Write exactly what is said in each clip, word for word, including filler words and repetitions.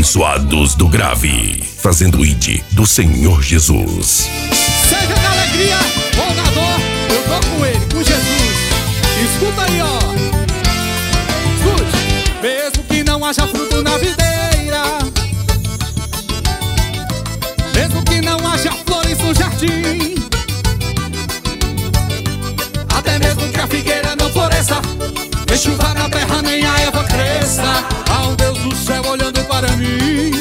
abençoados do grave, fazendo o I D do Senhor Jesus. Seja na alegria ou na dor, eu tô com ele, com Jesus. Escuta aí, ó. Escute. Mesmo que não haja fruto na videira, mesmo que não haja flores no jardim, até mesmo que a figueira não floresça, nem chuva na terra, nem a erva cresça, há um Deus do céu olhando para mim.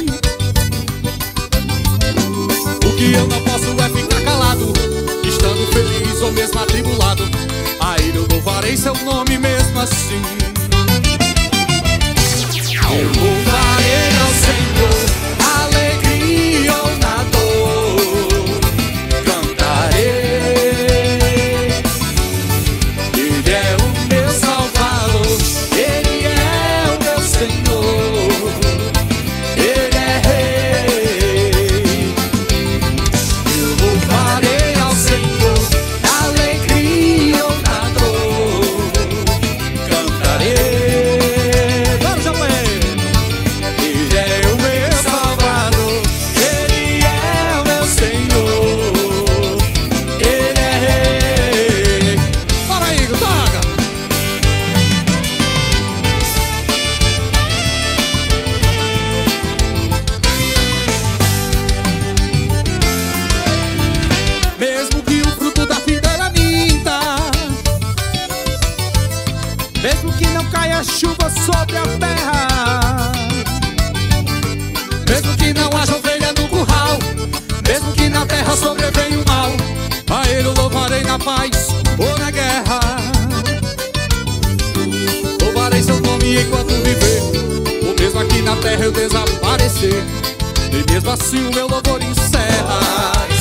O que eu não posso é ficar calado, estando feliz ou mesmo atribulado, a Ele eu louvarei seu nome mesmo assim. Eu louvarei ao Senhor, alegria ou na dor, cantarei. Ele é o meu Salvador, Ele é o meu Senhor, Ele é Rei. Eu louvarei ao Senhor, alegria ou na dor, cantarei. Vamos, Japan! Ele é o meu Salvador, Ele é o meu Senhor, Ele é Rei. Bora aí, toca! Mesmo que o fruto da videira minta, mesmo que não caia chuva sobre a terra, mesmo que não haja ovelha no curral, mesmo que na terra sobrevenha o mal, a Ele eu louvarei na paz ou na guerra. Louvarei seu nome enquanto viver, ou mesmo aqui na terra eu desaparecer, e mesmo assim o meu louvor encerra.